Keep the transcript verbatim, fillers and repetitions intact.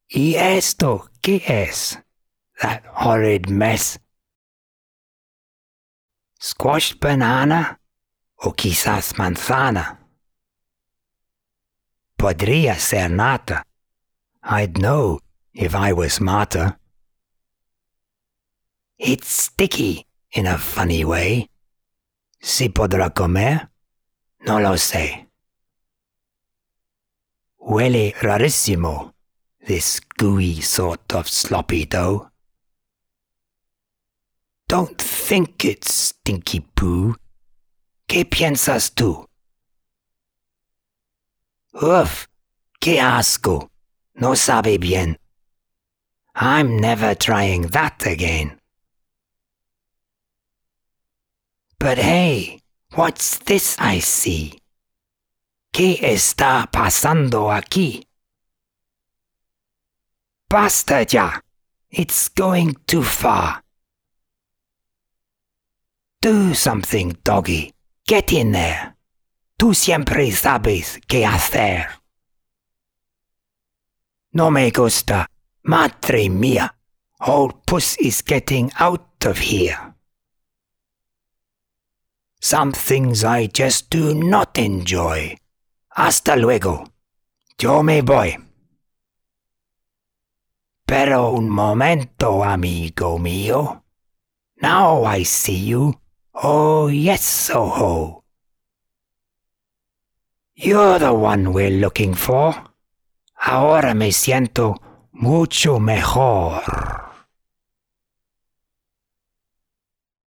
¿Y esto qué es? That horrid mess. Squashed banana? O quizás manzana? Podría ser nata. I'd know if I was smarter. It's sticky in a funny way. ¿Se podrá comer? No lo sé. Huele rarísimo, this gooey sort of sloppy dough. Don't think it's stinky poo. ¿Qué piensas tú? Uf, qué asco. No sabe bien. I'm never trying that again. But hey, what's this I see? ¿Qué está pasando aquí? Basta ya! It's going too far. Do something, doggy. Get in there. Tú siempre sabes qué hacer. No me gusta. Madre mía. Old Puss is getting out of here. Some things I just do not enjoy. Hasta luego. Yo me voy. Pero un momento, amigo mío. Now I see you. Oh, yes, oh-ho. You're the one we're looking for. Ahora me siento mucho mejor.